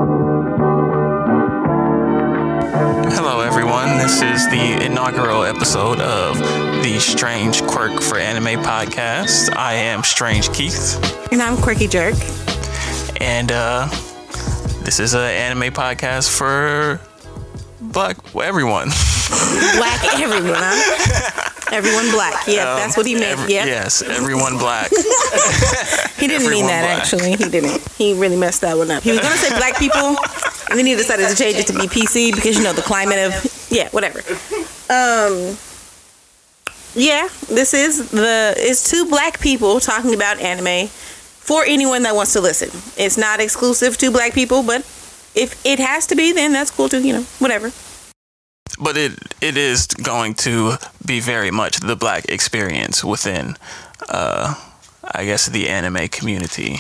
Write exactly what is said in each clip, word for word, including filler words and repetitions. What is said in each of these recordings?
Hello, everyone. This is the inaugural episode of the Strange Quirk for Anime podcast. I am Strange Keith. And I'm Quirky Jerk. And uh, this is an anime podcast for black everyone. Black everyone, huh? Everyone black. Yeah, um, that's what he meant. Every, yeah. Yes, everyone black. He didn't everyone mean that, black. Actually. He didn't. He really messed that one up. He was going to say black people, and then he decided to change it to be P C because, you know, the climate of, yeah, whatever. Um, yeah, this is the, it's two black people talking about anime for anyone that wants to listen. It's not exclusive to black people, but if it has to be, then that's cool too, you know, whatever. But it it is going to be very much the black experience within, uh, I guess, the anime community.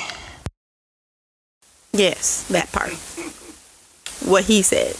Yes, that part. What he said.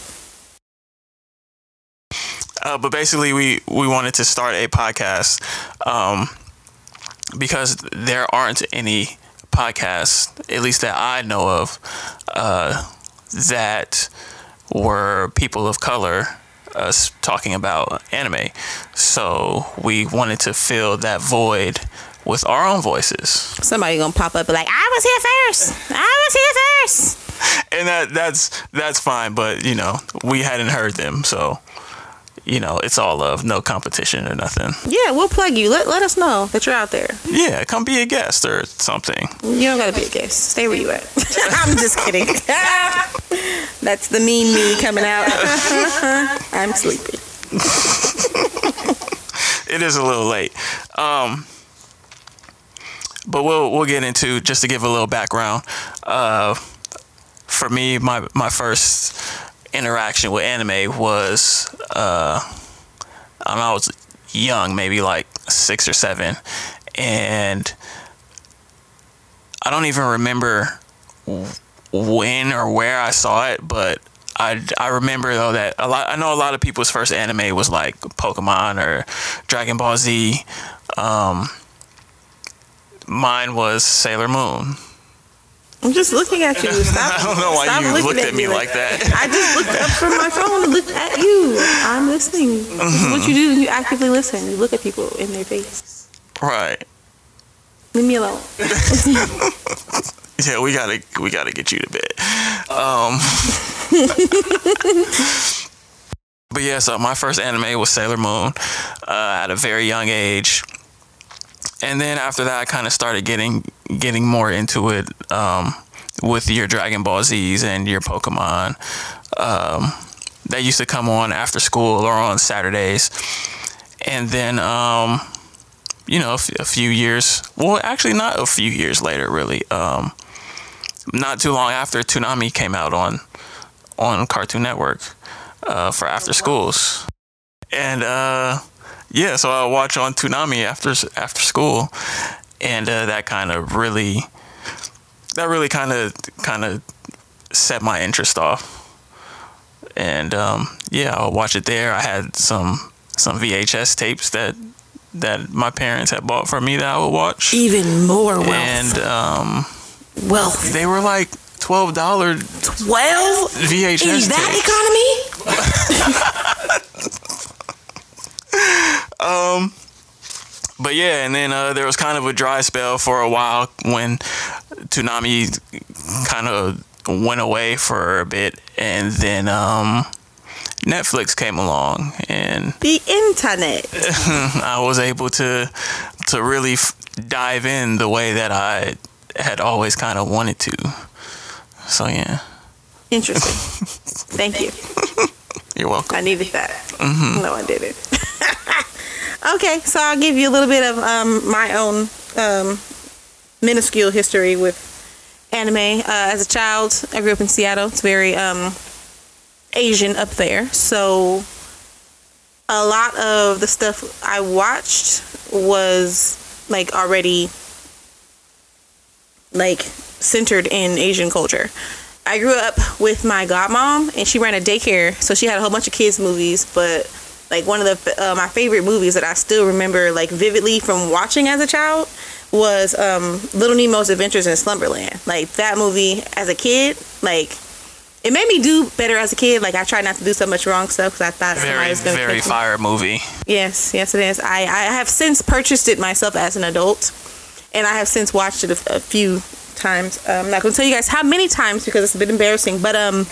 Uh, but basically, we, we wanted to start a podcast um, because there aren't any podcasts, at least that I know of, uh, that were people of color us talking about anime. So we wanted to fill that void with our own voices. Somebody gonna pop up and like, I was here first. I was here first. And that that's that's fine, but you know, we hadn't heard them, so you know, it's all love, no competition or nothing. Yeah, we'll plug you. Let let us know that you're out there. Yeah, come be a guest or something. You don't gotta be a guest. Stay where you at. I'm just kidding. That's the mean me coming out. I'm sleepy. It is a little late. Um, but we'll we'll get into, just to give a little background. Uh, for me, my my first interaction with anime was uh, I don't know, I was young, maybe like six or seven, and I don't even remember when or where I saw it, but I, I remember though that a lot I know a lot of people's first anime was like Pokemon or Dragon Ball Z. Um, mine was Sailor Moon. I'm just looking at you. Stop, I don't know why you looked at, at me like, like that. I just looked up from my phone and looked at you. I'm listening. Mm-hmm. This is what you do. You actively listen. You look at people in their face. Right. Leave me alone. Yeah, we gotta we gotta get you to bed. Um, but yeah, so my first anime was Sailor Moon uh, at a very young age, and then after that, I kind of started getting getting more into it um, with your Dragon Ball Z's and your Pokemon. Um, that used to come on after school or on Saturdays, and then. Um, You know, a, f- a few years. Well, actually, not a few years later, really. Um, not too long after, Toonami came out on on Cartoon Network uh, for after schools, and uh, yeah, so I watch on Toonami after after school, and uh, that kind of really, that really kind of kind of set my interest off, and um, yeah, I'll watch it there. I had some some V H S tapes that. that my parents had bought for me that I would watch. Even more wealth. And um, wealth. They were like twelve dollars. twelve V H S in that tapes. economy? um, but yeah, and then uh, there was kind of a dry spell for a while when Toonami kind of went away for a bit, and then um, Netflix came along, and the internet. I was able to to really f- dive in the way that I had always kind of wanted to. So yeah. Interesting. Thank you. You're welcome. I needed that. Mm-hmm. No, I didn't. Okay, so I'll give you a little bit of um, my own um, minuscule history with anime. Uh, as a child, I grew up in Seattle. It's very um, Asian up there. So a lot of the stuff I watched was like already like centered in Asian culture. I grew up with my godmom, and she ran a daycare, so she had a whole bunch of kids movies, but like one of the uh, my favorite movies that I still remember like vividly from watching as a child was um, Little Nemo's Adventures in Slumberland. Like that movie as a kid, like it made me do better as a kid. Like, I tried not to do so much wrong stuff because I thought very, somebody was going to very fire movie. Yes, yes, it is. I, I have since purchased it myself as an adult, and I have since watched it a, a few times. Uh, I'm not going to tell you guys how many times because it's a bit embarrassing, but um,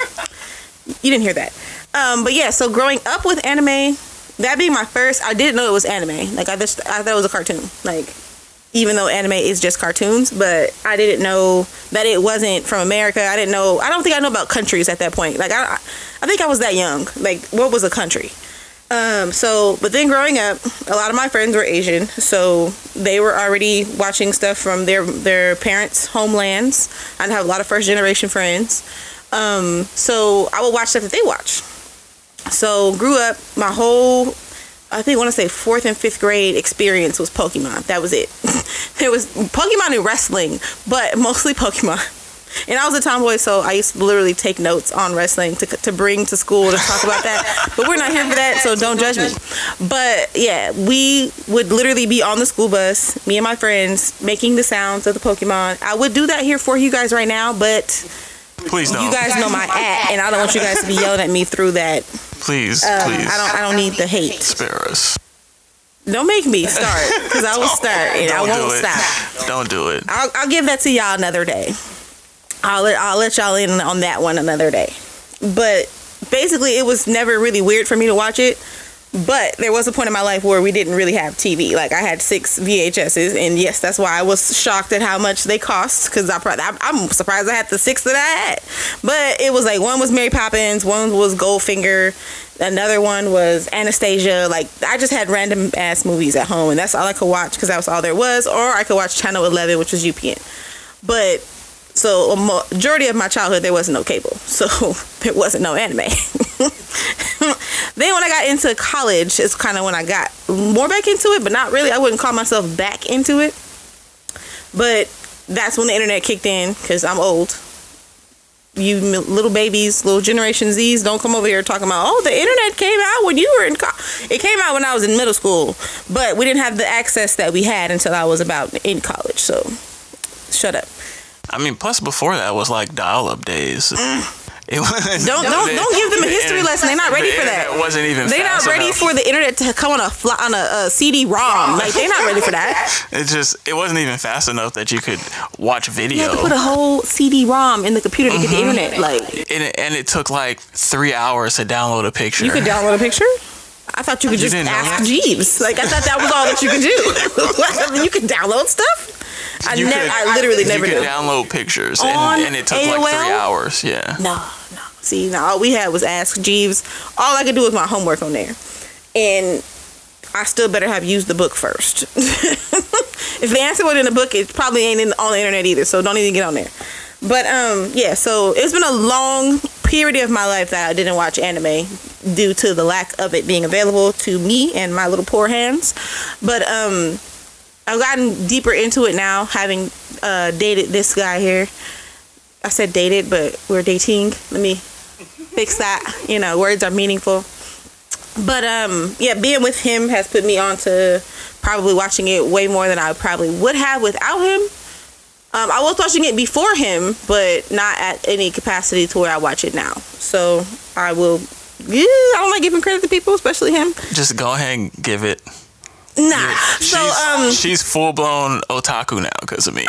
you didn't hear that. Um, but yeah, so growing up with anime, that being my first, I didn't know it was anime. Like, I just, I thought it was a cartoon. Like, even though anime is just cartoons, but I didn't know that it wasn't from America. I didn't know, I don't think I know about countries at that point. Like, I, I think I was that young. Like, what was a country? Um, so, but then growing up, a lot of my friends were Asian, so they were already watching stuff from their, their parents' homelands. I have a lot of first generation friends. Um, so I would watch stuff that they watch. So grew up, my whole, I think I want to say fourth and fifth grade experience was Pokemon. That was it. There was Pokemon and wrestling, but mostly Pokemon. And I was a tomboy, so I used to literally take notes on wrestling to to bring to school to talk about that. But we're not here for that, so don't judge me. But yeah, we would literally be on the school bus, me and my friends, making the sounds of the Pokemon. I would do that here for you guys right now, but please don't. You guys know my at, and I don't want you guys to be yelling at me through that. Please, um, please. I don't. I don't need the hate. Spare us. Don't make me start, because I will start and I won't stop. Don't do it. I'll, I'll give that to y'all another day. I'll let I'll let y'all in on that one another day. But basically, it was never really weird for me to watch it. But there was a point in my life where we didn't really have T V. Like, I had six V H S's, and yes, that's why I was shocked at how much they cost. Because I probably, I'm surprised I had the six that I had. But it was like, one was Mary Poppins, one was Goldfinger, another one was Anastasia. Like, I just had random ass movies at home, and that's all I could watch because that was all there was. Or I could watch Channel eleven, which was U P N. But so a majority of my childhood, there wasn't no cable, so there wasn't no anime. Then when I got into college, it's kind of when I got more back into it, but not really. I wouldn't call myself back into it. But that's when the internet kicked in, because I'm old. You little babies, little Generation Z's, don't come over here talking about, oh, the internet came out when you were in college. It came out when I was in middle school, but we didn't have the access that we had until I was about in college, so shut up. I mean, plus before that was like dial-up days. Mm. It was, don't don't the, don't give them a history lesson. They're not ready the for that. It wasn't even. They're not ready enough. for the internet to come on a fly, on a, a C D ROM. Like, they're not ready for that. It just it wasn't even fast enough that you could watch video. You had to put a whole C D ROM in the computer to mm-hmm. get the internet. Like, and it, and it took like three hours to download a picture. You could download a picture? I thought you could you just ask Jeeves. Like, I thought that was all that you could do. You could download stuff. I you never. Could, I literally never you could knew. download pictures, and, and it took A O L? Like three hours. Yeah. No, no. See, now all we had was Ask Jeeves. All I could do was my homework on there, and I still better have used the book first. If the answer wasn't in the book, it probably ain't in, on the internet either. So don't even get on there. But um, yeah. So it's been a long period of my life that I didn't watch anime due to the lack of it being available to me and my little poor hands. But um. I've gotten deeper into it now, having uh, dated this guy here. I said dated, but we're dating. Let me fix that. You know, words are meaningful. But um, yeah, being with him has put me on to probably watching it way more than I probably would have without him. Um, I was watching it before him, but not at any capacity to where I watch it now. So I will. Yeah, I don't like giving credit to people, especially him. Just go ahead and give it. Nah, she's, so um, she's full blown otaku now because of me.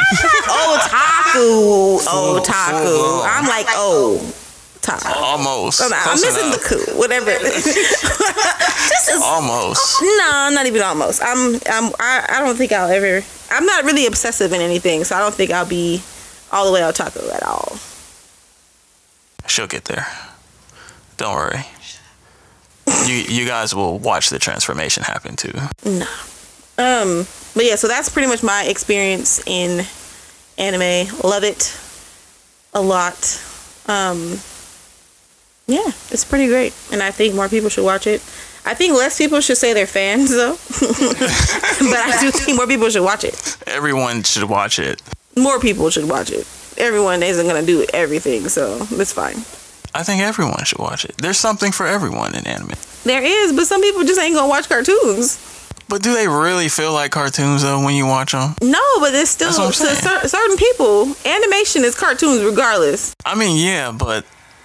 Otaku, otaku. Full I'm like oh, taku. Almost. So, nah, I'm missing enough. The coup, whatever. Just as, almost. No, not even almost. I'm, I'm. I, I don't think I'll ever. I'm not really obsessive in anything, so I don't think I'll be all the way otaku at all. She'll get there. Don't worry. You you guys will watch the transformation happen too. No. Um, but yeah, so that's pretty much my experience in anime. Love it a lot. Um, yeah, it's pretty great, and I think more people should watch it. I think less people should say they're fans though, but I do think more people should watch it. Everyone should watch it. More people should watch it. Everyone isn't gonna do everything, so it's fine. I think everyone should watch it. There's something for everyone in anime. There is, but some people just ain't gonna watch cartoons. But do they really feel like cartoons though when you watch them? No, but there's still to cer- certain people. Animation is cartoons regardless. I mean, yeah, but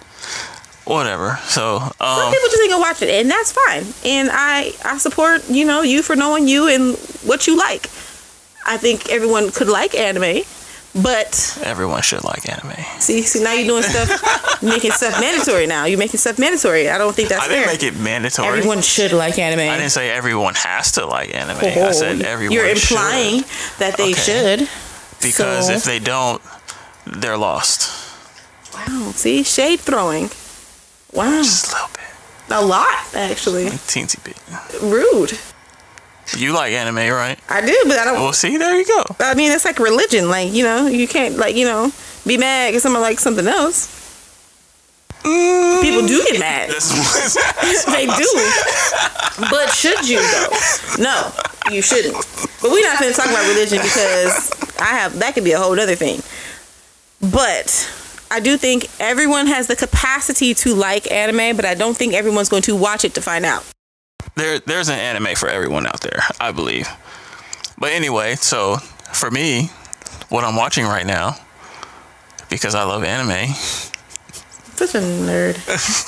whatever. So um, some people just ain't gonna watch it, and that's fine. And I I support you know you for knowing you and what you like. I think everyone could like anime, but everyone should like anime. See, see now you're doing stuff, making stuff mandatory. Now you're making stuff mandatory. I don't think that's I didn't fair. make it mandatory. Everyone should like anime. I didn't say everyone has to like anime. Oh, I said everyone. You're implying should. that they okay. should. Because so. if they don't, they're lost. Wow. See, shade throwing. Wow. Just a little bit. A lot, actually. A teensy bit. Rude. You like anime, right? I do, but I don't. Well, see, there you go. I mean, it's like religion. Like, you know, you can't, like, you know, be mad because someone likes something else. Mm. People do get mad. That's, that's they do. But should you, though? No, you shouldn't. But we're not going to talk about religion because I have, that could be a whole other thing. But I do think everyone has the capacity to like anime, but I don't think everyone's going to watch it to find out. There, there's an anime for everyone out there, I believe. But anyway, so for me, what I'm watching right now, because I love anime. Such a nerd.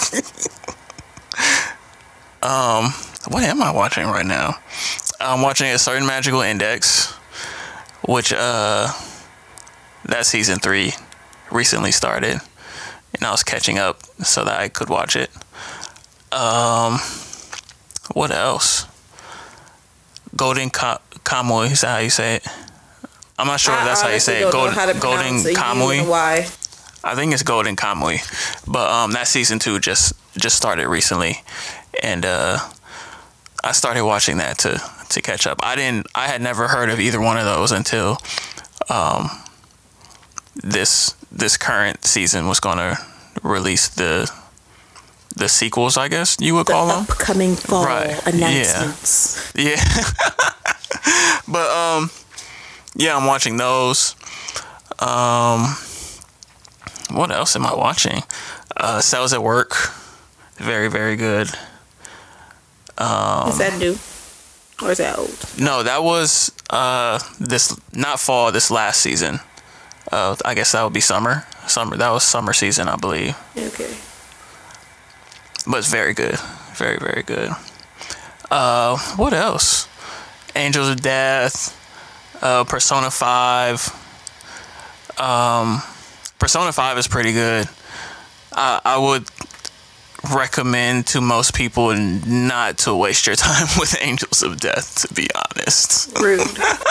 um, what am I watching right now? I'm watching A Certain Magical Index, which uh, that season three recently started, and I was catching up so that I could watch it. Um, what else? Golden Ka- Kamuy, is that how you say it? I'm not sure I, if that's how you say it. Golden, Golden Kamuy. Why? I think it's Golden Kamuy, but um, that season two just just started recently, and uh, I started watching that to to catch up. I didn't. I had never heard of either one of those until um, this this current season was going to release the the sequels, I guess you would the call them. Upcoming fall right. announcements. Yeah. yeah. But um, yeah, I'm watching those. Um. What else am I watching? Uh, Cells at Work. Very, very good. Um, is that new? Or is that old? No, that was uh, this, not fall, this last season. Uh, I guess that would be summer. Summer. That was summer season, I believe. Okay. But it's very good. Very, very good. Uh, what else? Angels of Death. Uh, Persona five. Um... Persona five is pretty good. I, I would recommend to most people not to waste your time with Angels of Death, to be honest. Rude.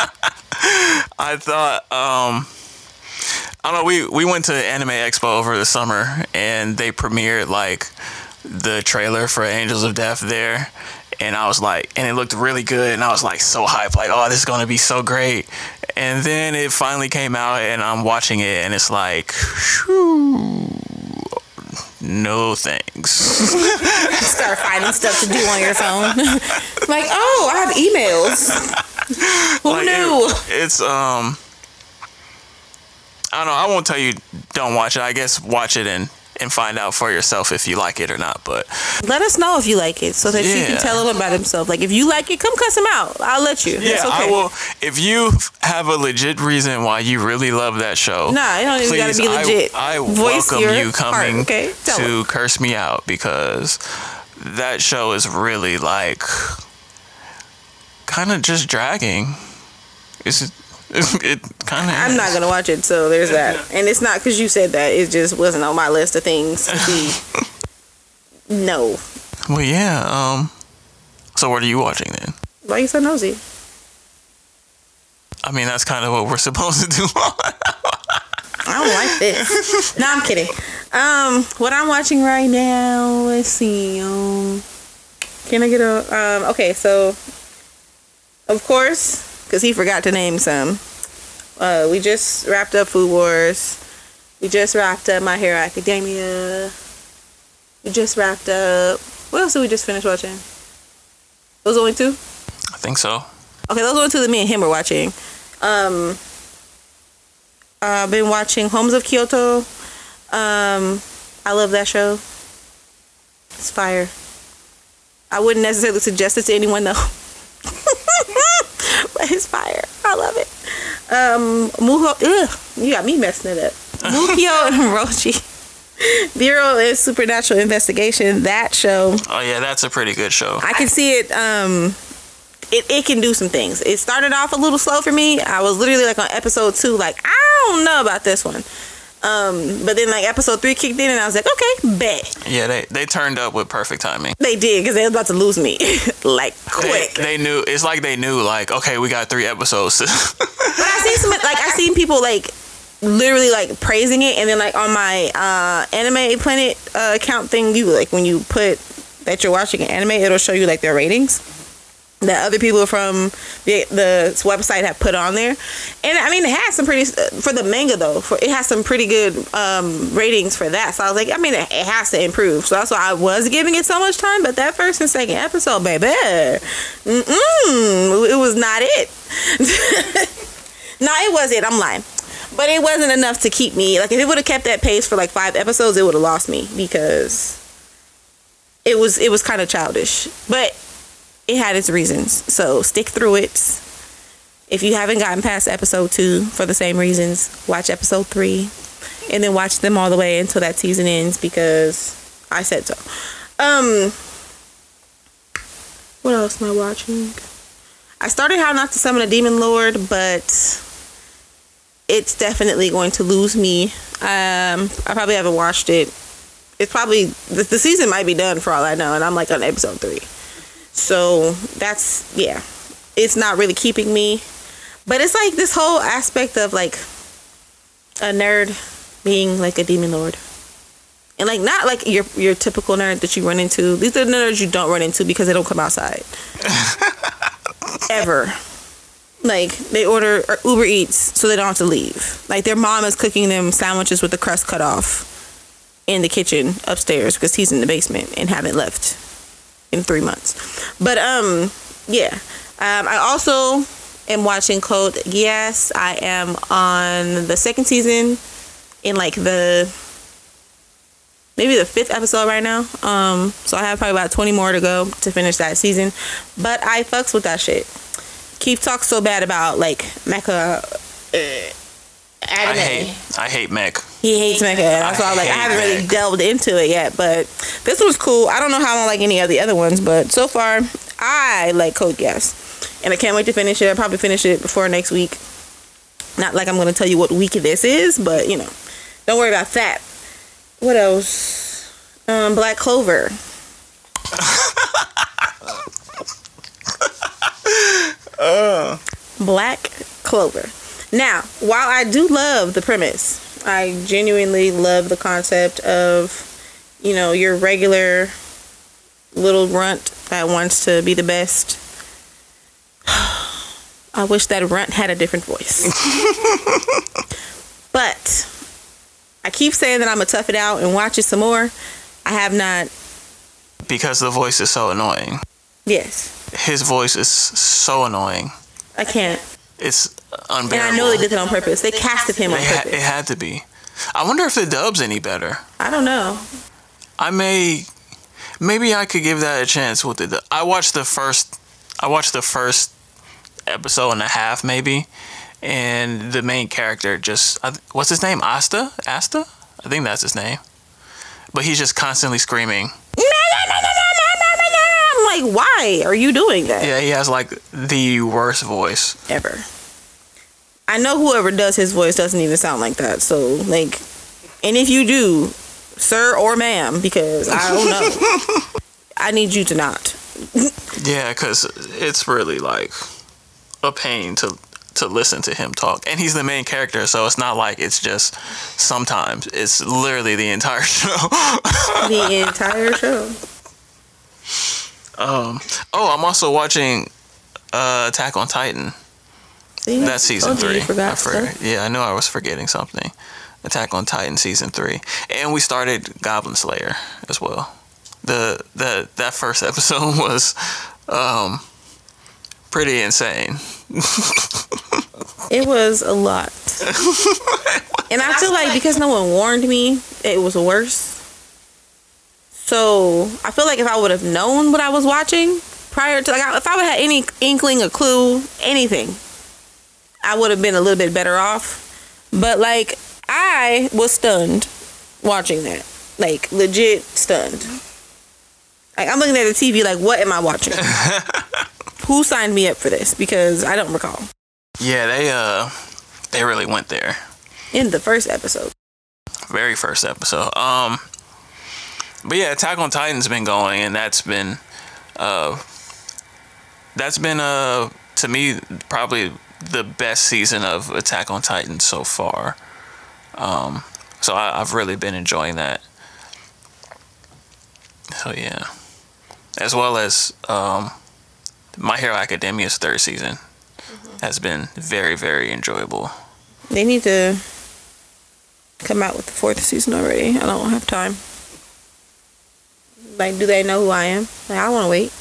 I thought, um, I don't know, we, we went to Anime Expo over the summer, and they premiered, like, the trailer for Angels of Death there. And I was like, and it looked really good, and I was like so hyped, like, oh, this is going to be so great. And then it finally came out, and I'm watching it, and it's like, whew, no thanks. Start finding stuff to do on your phone. Like, oh, I have emails. Who like knew? It, it's, um, I don't know, I won't tell you don't watch it. I guess watch it and and find out for yourself if you like it or not. But let us know if you like it so that yeah. you can tell him about himself. Like, if you like it, come cuss him out. I'll let you. Yeah, okay. I will. If you have a legit reason why you really love that show, nah, it don't even please, gotta be legit. I, I Voice welcome you coming heart, okay? to curse me out, because that show is really like kind of just dragging. It's it kind of. I'm not gonna watch it, so there's that. And it's not because you said that. It just wasn't on my list of things to see. No. Well, yeah. Um. So what are you watching then? Why are you so nosy? I mean, that's kind of what we're supposed to do. I don't like this. No, I'm kidding. Um, what I'm watching right now. Let's see. Um, can I get a? Um. Okay, so of course. Because he forgot to name some. Uh, we just wrapped up Food Wars. We just wrapped up My Hero Academia. We just wrapped up... What else did we just finish watching? Those only two? I think so. Okay, those are only two that me and him were watching. Um, uh, I've been watching Homes of Kyoto. Um, I love that show. It's fire. I wouldn't necessarily suggest it to anyone, though. But it's fire. I love it. Um, Muho, ugh, you got me messing it up. Mukio and Roshi. Bureau is Supernatural Investigation. That show. Oh yeah, that's a pretty good show. I can see it. Um, it it can do some things. It started off a little slow for me. I was literally like on episode two, like I don't know about this one. Um, but then like episode three kicked in, and I was like, okay, bet. Yeah, they they turned up with perfect timing. They did, because they was about to lose me, like quick. They, they knew. It's like they knew, like okay, we got three episodes. But I seen some, like I seen people like. literally like praising it, and then like on my uh Anime Planet uh, account thing, you like when you put that you're watching an anime, it'll show you like their ratings that other people from the the website have put on there. And I mean, it has some pretty for the manga though. For it has some pretty good um ratings for that. So I was like, I mean, it, it has to improve. So that's why I was giving it so much time. But that first and second episode, baby, mm-mm, it was not it. No, it was it. I'm lying. But it wasn't enough to keep me. Like, if it would have kept that pace for like five episodes, it would have lost me, because it was it was kind of childish. But it had its reasons. So stick through it. If you haven't gotten past episode two for the same reasons, watch episode three, and then watch them all the way until that season ends, because I said so. Um, what else am I watching? I started How Not to Summon a Demon Lord, but it's definitely going to lose me. Um, I probably haven't watched it. It's probably, the, the season might be done for all I know, and I'm like on episode three. So that's, yeah. It's not really keeping me. But it's like this whole aspect of like a nerd being like a demon lord. And like not like your your typical nerd that you run into. These are the nerds you don't run into because they don't come outside. Ever. Like, they order Uber Eats so they don't have to leave. Like, their mom is cooking them sandwiches with the crust cut off in the kitchen upstairs because he's in the basement and haven't left in three months. But, um, yeah. Um, I also am watching Code Geass. I am on the second season in, like, the... maybe the fifth episode right now. Um, so I have probably about twenty more to go to finish that season. But I fucks with that shit. Keith talks so bad about like mecha uh, anime. I hate, I hate mech. He hates mecha. That's why I was like, I haven't really mech. delved into it yet, but this was cool. I don't know how I don't like any of the other ones, but so far I like Code Geass, and I can't wait to finish it. I'll probably finish it before next week. Not like I'm gonna tell you what week this is, but you know, don't worry about that. What else? Um, Black Clover. Uh. Black Clover. Now, while I do love the premise, I genuinely love the concept of, you know, your regular little runt that wants to be the best. I wish that runt had a different voice. But I keep saying that I'm gonna tough it out and watch it some more. I have not. Because the voice is so annoying. Yes. His voice is so annoying. I can't. It's unbearable. And I know they did it on purpose. They casted him on purpose. Ha- it had to be. I wonder if the dub's any better. I don't know. I may, maybe I could give that a chance with the. I watched the first. I watched the first episode and a half, maybe, and the main character just. What's his name? Asta? Asta? I think that's his name. But he's just constantly screaming. I'm like, why are you doing that? Yeah, he has like the worst voice ever. I know whoever does his voice doesn't even sound like that. So, like, and if you do, sir or ma'am, because I don't know, I need you to not. Yeah, because it's really like a pain to to listen to him talk, and he's the main character, so it's not like it's just sometimes. It's literally the entire show. The entire show. Um. Oh, I'm also watching uh, Attack on Titan. See, that's season three. You forgot I forgot. Yeah, I knew I was forgetting something. Attack on Titan season three, and we started Goblin Slayer as well. The the that first episode was um pretty insane. It was a lot, and I feel like because no one warned me, it was worse. So I feel like if I would have known what I was watching prior to, like, if I would have had any inkling, a clue, anything, I would have been a little bit better off. But like, I was stunned watching that. Like, legit stunned. Like, I'm looking at the T V like, what am I watching? Who signed me up for this? Because I don't recall. Yeah, they uh, they really went there. In the first episode. Very first episode. Um, but yeah, Attack on Titan's been going, and that's been, uh, that's been uh, to me probably the best season of Attack on Titan so far. Um, so I, I've really been enjoying that. So yeah, as well as um, My Hero Academia's third season mm-hmm. has been very, very enjoyable. They need to come out with the fourth season already. I don't have time. Like, do they know who I am? Like, I want to wait.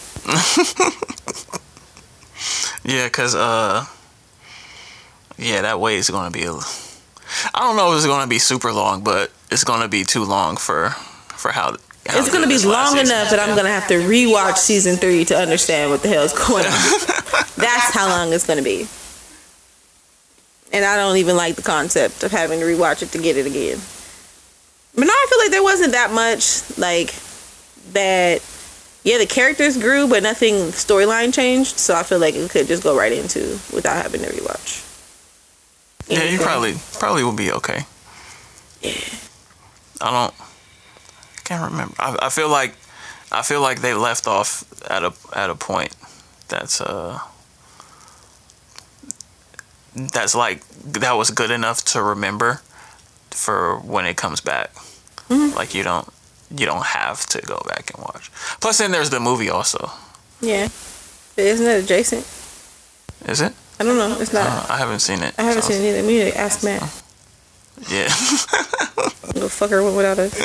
Yeah, cause uh, yeah, that wait is gonna be a. I don't know if it's gonna be super long, but it's gonna be too long for for how. how it's gonna be long enough that I'm gonna have to rewatch season three to understand what the hell is going on. That's how long it's gonna be. And I don't even like the concept of having to rewatch it to get it again. But no, I feel like there wasn't that much, like, that, yeah, the characters grew, but nothing storyline changed. So I feel like it could just go right into without having to rewatch. Yeah, you probably, probably will be okay. Yeah. I don't, can't remember. I, I feel like, I feel like they left off at a, at a point that's, uh, that's like that was good enough to remember for when it comes back. Mm-hmm. Like you don't you don't have to go back and watch. Plus then there's the movie also. Yeah. Isn't it adjacent? Is it? I don't know. It's not. Uh, I haven't seen it. I haven't so. seen it either. We need to ask Matt. Yeah. Go fucker went without us.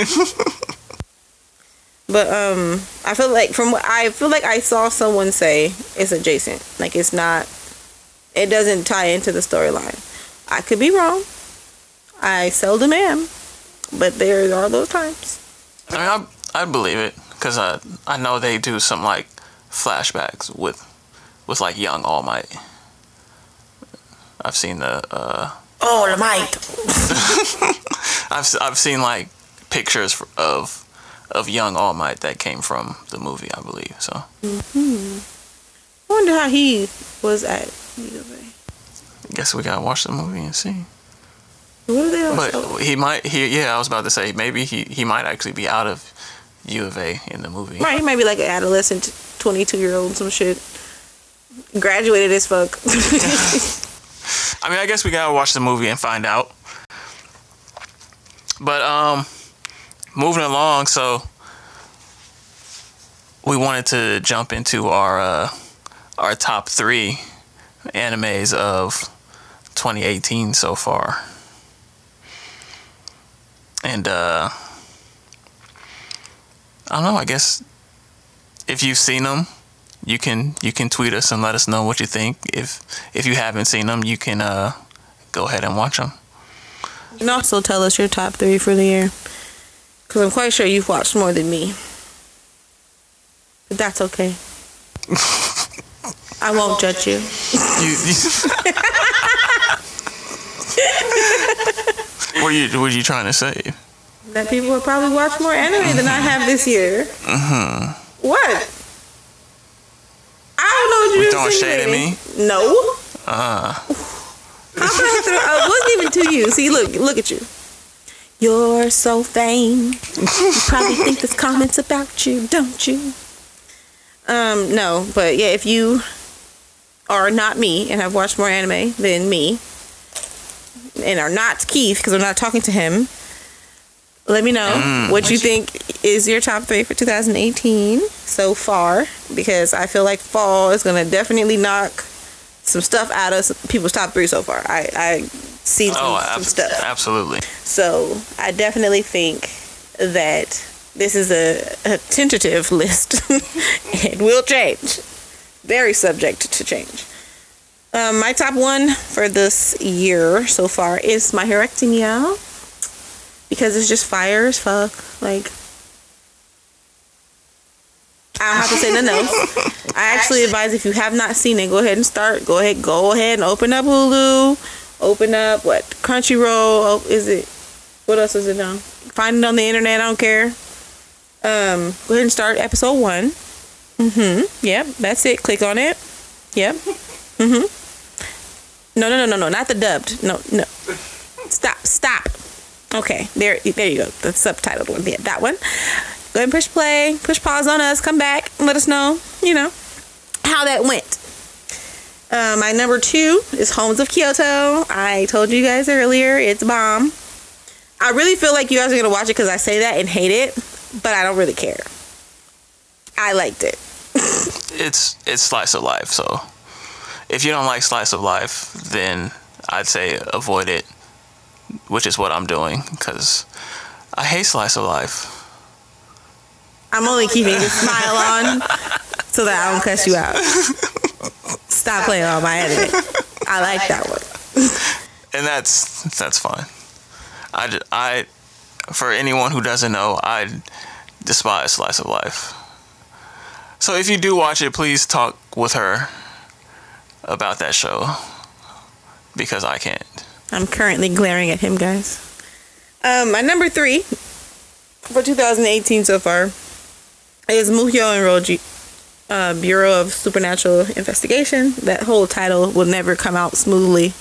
But um I feel like from what I feel like I saw someone say it's adjacent. Like it's not It doesn't tie into the storyline. I could be wrong. I seldom am. But there are those times. I mean, I, I believe it. Because I, I know they do some, like, flashbacks with, with like, young All Might. I've seen the... Uh, All Might! I've, I've seen, like, pictures of, of young All Might that came from the movie, I believe. So. Mm-hmm. I wonder how he was at... I guess we gotta watch the movie and see. What are they also? But he might. He yeah. I was about to say maybe he, he might actually be out of U of A in the movie. Right. He might be like an adolescent, twenty-two year old, some shit. Graduated as fuck. I mean, I guess we gotta watch the movie and find out. But um, moving along. So we wanted to jump into our uh, our top three animes of twenty eighteen so far. And uh I don't know, I guess if you've seen them, you can you can tweet us and let us know what you think. If if you haven't seen them, you can uh go ahead and watch them. You can also tell us your top three for the year, because I'm quite sure you've watched more than me. But that's okay. I won't judge you. you, you what are you What are you trying to say? That people will probably watch more anime than I have this year. Mm-hmm. What? I don't know what you're throwing shade at me. No. Uh. How can I throw? I wasn't even to you. See, look, look at you. You're so vain. You probably think this comment's about you, don't you? Um, no, but yeah, if you are not me and have watched more anime than me, and are not Keith, because I'm not talking to him, let me know mm. what you think is your top three for two thousand eighteen so far, because I feel like fall is going to definitely knock some stuff out of people's top three so far. I, I see some, oh, ab- some stuff. Absolutely. So I definitely think that this is a, a tentative list. It will change. Very subject to change. Um, my top one for this year so far is My Hero Academia, because it's just fire as fuck. Like, I don't have to say nothing else. I actually advise, if you have not seen it, go ahead and start. Go ahead, go ahead and open up Hulu. Open up what Crunchyroll? Oh, is it? What else is it on? Find it on the internet. I don't care. Um, go ahead and start episode one. Mm-hmm. Yep, that's it. Click on it. Yep. Mm-hmm. No, no, no, no, no. Not the dubbed. No, no. Stop. Stop. Okay. There, there you go. The subtitled one. Yeah, that one. Go ahead and push play. Push pause on us. Come back. Let us know, you know, how that went. Uh, my number two is Homes of Kyoto. I told you guys earlier, it's bomb. I really feel like you guys are going to watch it because I say that and hate it, but I don't really care. I liked it. it's it's slice of life, so if you don't like slice of life, then I'd say avoid it, which is what I'm doing, because I hate slice of life. I'm only keeping the smile on so that I don't cuss you out. Stop playing on my editing. I like that one. And that's that's fine. I, I, for anyone who doesn't know, I despise slice of life. So if you do watch it, please talk with her about that show, because I can't. I'm currently glaring at him, guys. Um, my number three for two thousand eighteen so far is Muhyo and Roji. Uh, Bureau of Supernatural Investigation. That whole title will never come out smoothly.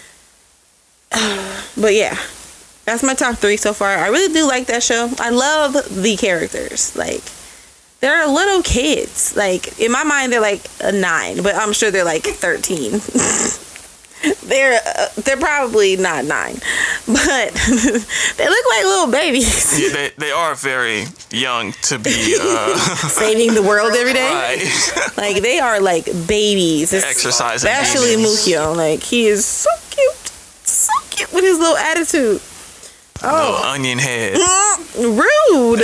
But yeah, that's my top three so far. I really do like that show. I love the characters. Like, they're little kids. Like, in my mind, they're like a nine, but I'm sure they're like thirteen. They're uh, they're probably not nine, but they look like little babies. Yeah, they they are very young to be uh, saving the world every day. Right. Like, they are like babies. Exercising. Especially Mukio. Like, he is so cute, so cute with his little attitude. Oh, little onion head. Rude.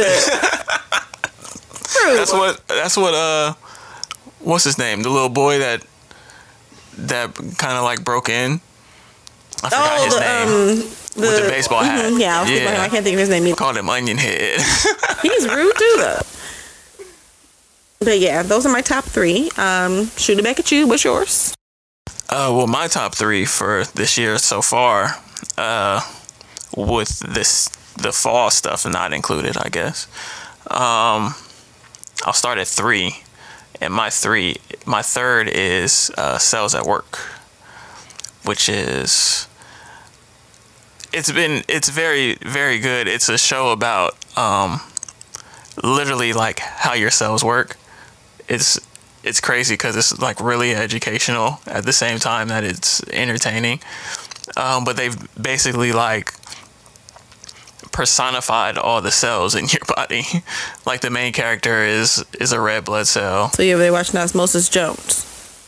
Rude. That's what. That's what. Uh, what's his name? The little boy that. That kind of like broke in. I forgot oh, his the, name. Um, the, with the baseball hat. Mm-hmm, yeah, I, yeah. I can't think of his name either. Called him Onion Head. He's rude too, though. But yeah, those are my top three. Um, shoot it back at you. What's yours? Uh, well, my top three for this year so far, uh, with this the fall stuff not included, I guess. Um, I'll start at three. And my three, my third is uh, Cells at Work, which is, it's been, it's very, very good. It's a show about um, literally like how your cells work. It's, it's crazy because it's like really educational at the same time that it's entertaining. Um, but they've basically like personified all the cells in your body. Like the main character is is a red blood cell. So you ever watching Osmosis Jones?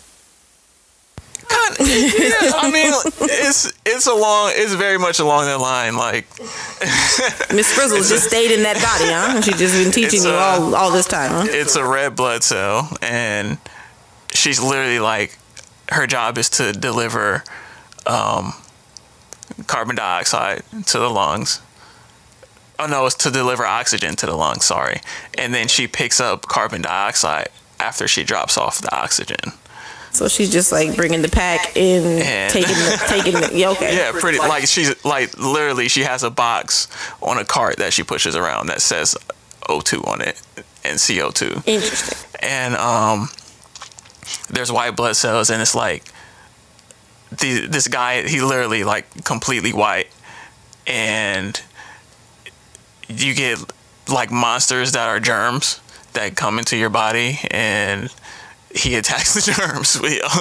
Kind of, yeah, I mean, it's it's along it's very much along that line. Like Miss Frizzle just stayed in that body, huh? She just been teaching you a, all all this time, huh? It's a red blood cell, and she's literally like, her job is to deliver um, carbon dioxide to the lungs. Oh no, it's to deliver oxygen to the lungs, sorry. And then she picks up carbon dioxide after she drops off the oxygen. So she's just like bringing the pack in, and taking the, taking the, yeah, okay. Yeah, pretty, like she's like literally she has a box on a cart that she pushes around that says O two on it and C O two. Interesting. And um, there's white blood cells, and it's like, the, this guy, he literally like completely white, and you get like monsters that are germs that come into your body, and he attacks the germs.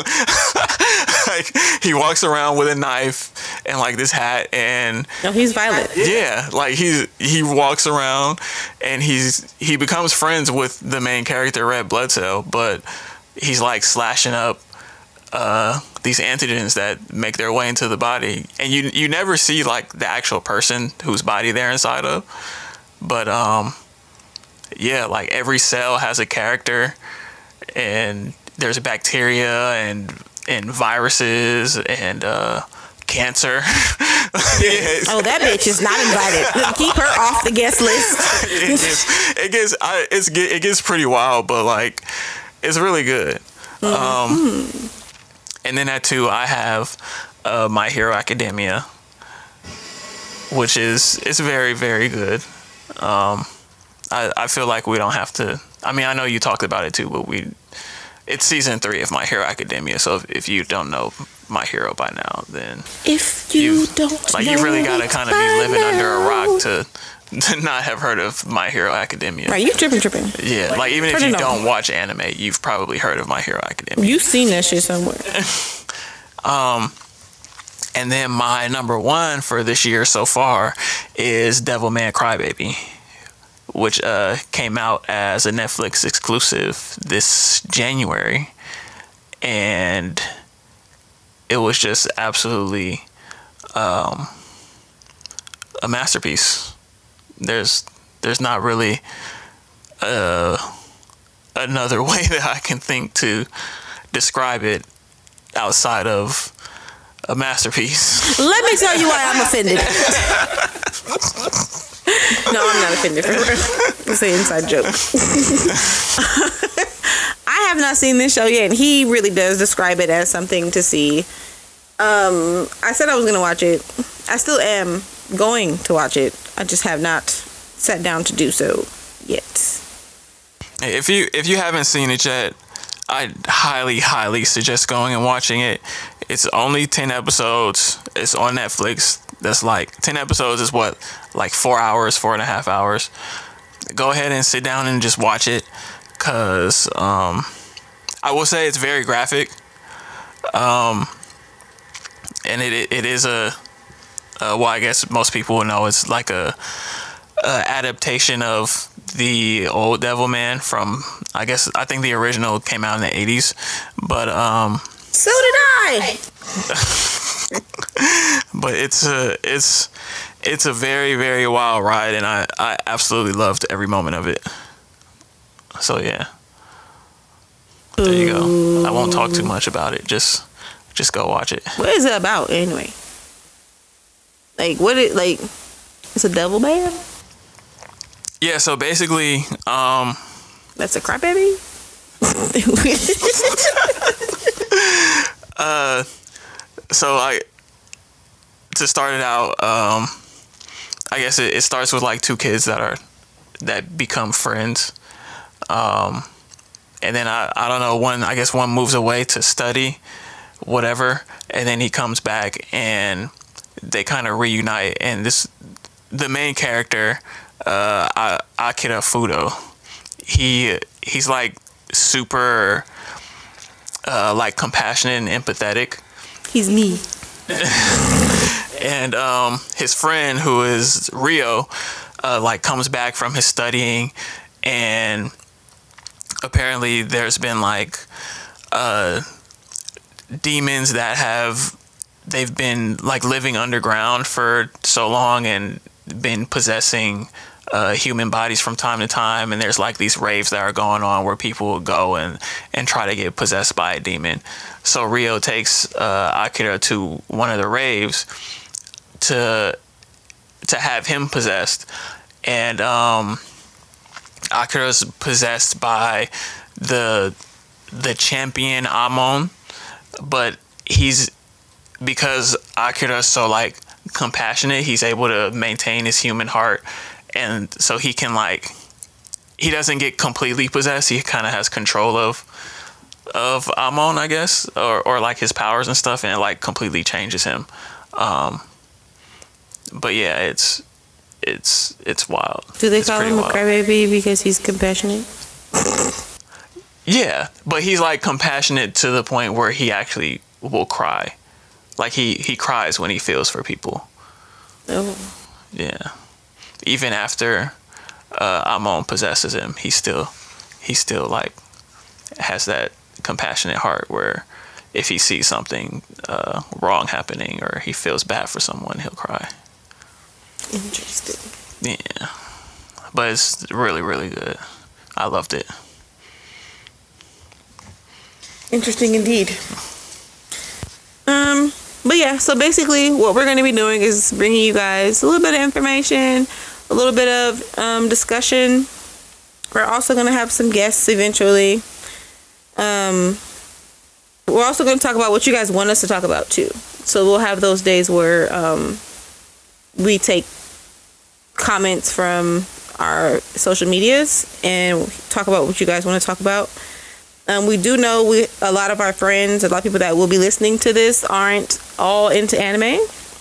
Like, he walks around with a knife and like this hat, and no, he's violent. Yeah, like he's he walks around and he's he becomes friends with the main character, Red Blood Cell, but he's like slashing up uh, these antigens that make their way into the body, and you you never see like the actual person whose body they're inside of, but um, yeah, like every cell has a character, and there's bacteria and and viruses and uh, cancer. Yes. Oh, that bitch is not invited. Keep her off the guest list. it gets it gets I, it's it gets pretty wild, but like it's really good. Mm-hmm. Um, and then at two, I have uh, My Hero Academia, which is it's very very good. Um, I I feel like we don't have to. I mean, I know you talked about it too, but we it's season three of My Hero Academia. So if, if you don't know My Hero by now, then if you don't like know you really gotta kind of be living now. under a rock to. to not have heard of My Hero Academia. Right, you tripping, tripping. Yeah, like even Turn if you it don't on. watch anime, you've probably heard of My Hero Academia. You've seen that shit somewhere. um, and then my number one for this year so far is Devilman Crybaby, which uh, came out as a Netflix exclusive this January, and it was just absolutely um, a masterpiece. There's there's not really uh, another way that I can think to describe it outside of a masterpiece. Let me tell you why I'm offended. No, I'm not offended. For real. It's an inside joke. I have not seen this show yet, and he really does describe it as something to see. Um, I said I was going to watch it. I still am going to watch it. I just have not sat down to do so yet. If you if you haven't seen it yet, I highly highly suggest going and watching it. It's only ten episodes. It's on Netflix. That's like ten episodes is what, like four hours, four and a half hours. Go ahead and sit down and just watch it, cause um, I will say it's very graphic. Um, and it it, it is a Uh, well, I guess most people will know it's like a, a adaptation of the old Devilman from, I guess, I think the original came out in the eighties, but um, so did I. but it's a it's it's a very very wild ride, and I I absolutely loved every moment of it. So yeah, there you go. I won't talk too much about it. Just just go watch it. What is it about anyway? Like, what it, like, it's a devil man? Yeah, so basically, um... That's a crybaby? uh, so, I... To start it out, um... I guess it, it starts with, like, two kids that are... That become friends. Um... And then, I, I don't know, one... I guess one moves away to study, whatever. And then he comes back, and... they kind of reunite, and this the main character uh Akira Fudo, he he's like super uh like compassionate and empathetic. He's me. And um his friend, who is Rio, uh like comes back from his studying, and apparently there's been like uh demons that have they've been like living underground for so long and been possessing uh, human bodies from time to time, and there's like these raves that are going on where people will go and and try to get possessed by a demon. So Rio takes uh, Akira to one of the raves to to have him possessed, and um, Akira's possessed by the the champion Amon, but he's because Akira's so like compassionate, he's able to maintain his human heart, and so he can like he doesn't get completely possessed. He kind of has control of of Amon, I guess, or or like his powers and stuff, and it like completely changes him. Um, but yeah, it's it's it's wild. Do they it's call him a crybaby because he's compassionate? Yeah, but he's like compassionate to the point where he actually will cry. Like he, he cries when he feels for people. Oh. Yeah. Even after uh, Amon possesses him, he still he still like has that compassionate heart where if he sees something uh, wrong happening or he feels bad for someone, he'll cry. Interesting. Yeah. But it's really, really good. I loved it. Interesting indeed. Um, but yeah, so basically what we're going to be doing is bringing you guys a little bit of information, a little bit of um, discussion. We're also going to have some guests eventually. Um, we're also going to talk about what you guys want us to talk about too. So we'll have those days where um, we take comments from our social medias and talk about what you guys want to talk about. Um, we do know we a lot of our friends, a lot of people that will be listening to this aren't all into anime.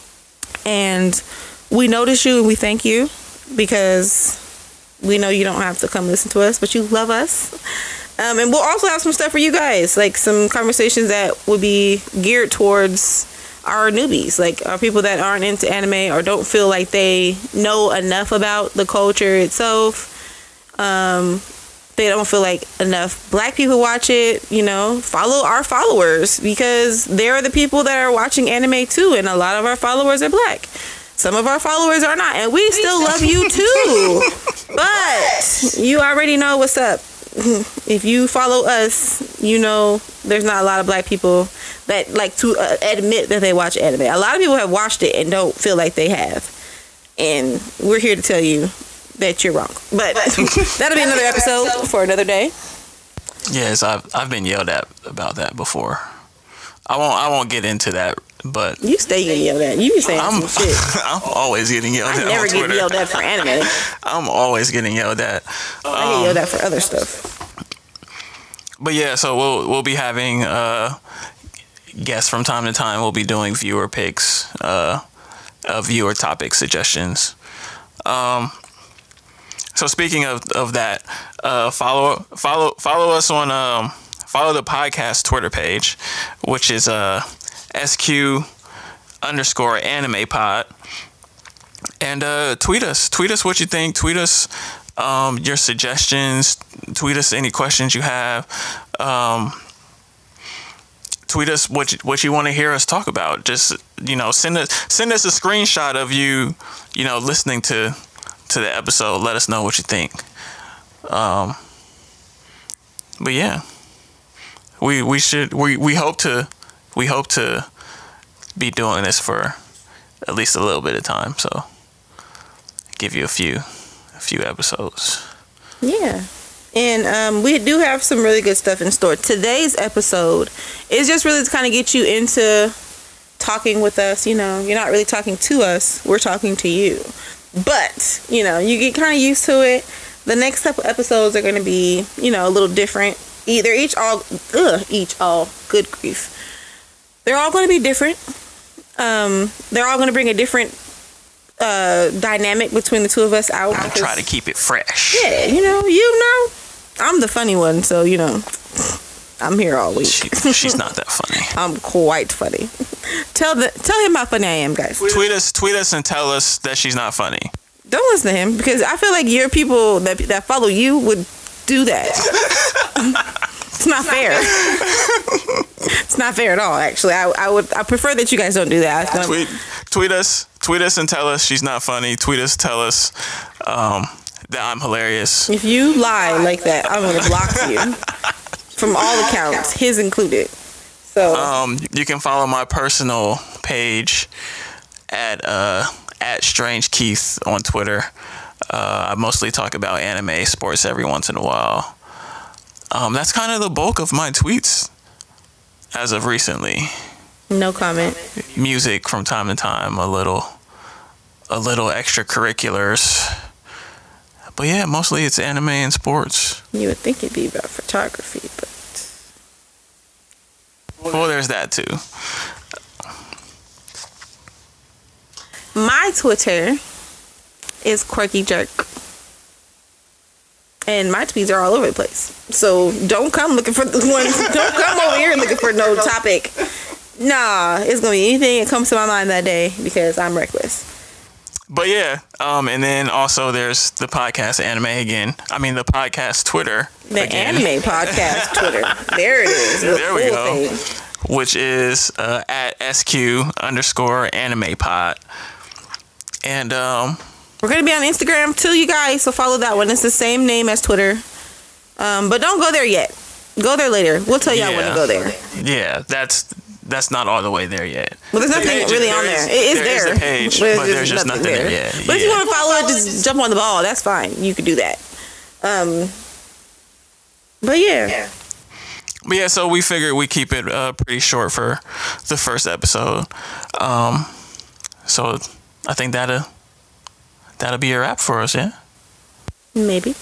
And we notice you and we thank you because we know you don't have to come listen to us, but you love us. Um, and we'll also have some stuff for you guys, like some conversations that will be geared towards our newbies, like our people that aren't into anime or don't feel like they know enough about the culture itself. Um, they don't feel like enough black people watch it, you know, follow our followers because they're the people that are watching anime too. And a lot of our followers are black. Some of our followers are not. And we still love you too. But you already know what's up. If you follow us, you know there's not a lot of black people that like to uh, admit that they watch anime. A lot of people have watched it and don't feel like they have. And we're here to tell you that you're wrong. But that'll be another episode for another day. Yes, I've I've been yelled at about that before. I won't I won't get into that, but you stay getting yelled at. You be saying I'm, some shit. I'm always getting yelled I at. I never on Twitter. get yelled at for anime. I'm always getting yelled at. Um, I get yelled at for other stuff. But yeah, so we'll we'll be having uh, guests from time to time. We'll be doing viewer picks, uh, uh, viewer topic suggestions. Um, so speaking of, of that, uh, follow follow follow us on um, follow the podcast Twitter page, which is uh, S Q underscore anime pod, and uh, tweet us tweet us what you think. Tweet us um, your suggestions. Tweet us any questions you have. Um, tweet us what you, what you want to hear us talk about. Just, you know, send us send us a screenshot of you, you know, listening to to the episode. Let us know what you think. Um, but yeah, we we should we, we hope to we hope to be doing this for at least a little bit of time. So give you a few a few episodes. Yeah. And um, we do have some really good stuff in store. Today's episode is just really to kind of get you into talking with us. You know, you're not really talking to us. We're talking to you. But, you know, you get kind of used to it. The next couple episodes are going to be, you know, a little different. They're each all, ugh, each all, good grief. They're all going to be different. Um, they're all going to bring a different uh, dynamic between the two of us out. I'll try to keep it fresh. Yeah, you know, you know. I'm the funny one, so, you know, I'm here all week. She, she's not that funny. I'm quite funny. Tell the tell him how funny I am, guys. Tweet us, tweet us, and tell us that she's not funny. Don't listen to him because I feel like your people that that follow you would do that. It's not fair. It's not fair at all. Actually, I I would I prefer that you guys don't do that. Gonna... Tweet tweet us, tweet us, and tell us she's not funny. Tweet us, tell us um, that I'm hilarious. If you lie like that, I'm gonna block you from all accounts, his included. So um, you can follow my personal page at uh, at Strange Keith on Twitter. Uh, I mostly talk about anime, sports every once in a while. Um, that's kind of the bulk of my tweets as of recently. No comment. Music from time to time, a little, a little extracurriculars. But yeah, mostly it's anime and sports. You would think it'd be about photography, but... Well, there's that too. My Twitter is Quirky Jerk. And my tweets are all over the place. So don't come looking for the ones. Don't come over here looking for no topic. Nah, it's going to be anything that comes to my mind that day because I'm reckless. But yeah, um, and then also there's the podcast Anime again. I mean the podcast Twitter. The again. Anime podcast Twitter. There it is. The there we go. thing. Which is uh, at S Q underscore anime pod. And um, we're going to be on Instagram too, you guys. So follow that one. It's the same name as Twitter. Um, but don't go there yet. Go there later. We'll tell y'all yeah. when to go there. Yeah, that's that's not all the way there yet. Well, there's nothing the really on there. It is there. there. There is a page, but, but there's just nothing, nothing there. there yet. But yeah. if you want to follow it, just jump on the ball. That's fine. You could do that. Um, but yeah. yeah. But yeah, so we figured we keep it uh, pretty short for the first episode. Um, so I think that'll that'll be a wrap for us. Yeah. Maybe.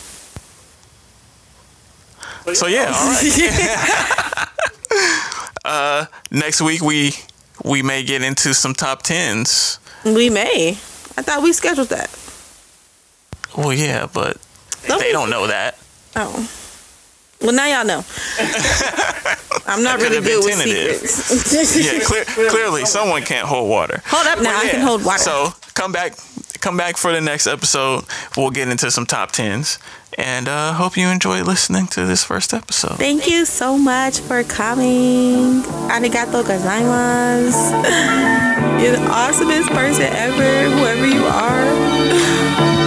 So yeah, all right. uh, next week we we may get into some top tens. We may. I thought we scheduled that. Well, yeah, but don't they we... don't know that. Oh. Well, now y'all know. I'm not really good with secrets. Yeah, clear, clearly someone can't hold water. Hold up now, yeah, I can hold water. So come back, come back for the next episode. We'll get into some top tens. And uh hope you enjoyed listening to this first episode. Thank you so much for coming. Arigato gozaimasu. You're the awesomest person ever, whoever you are.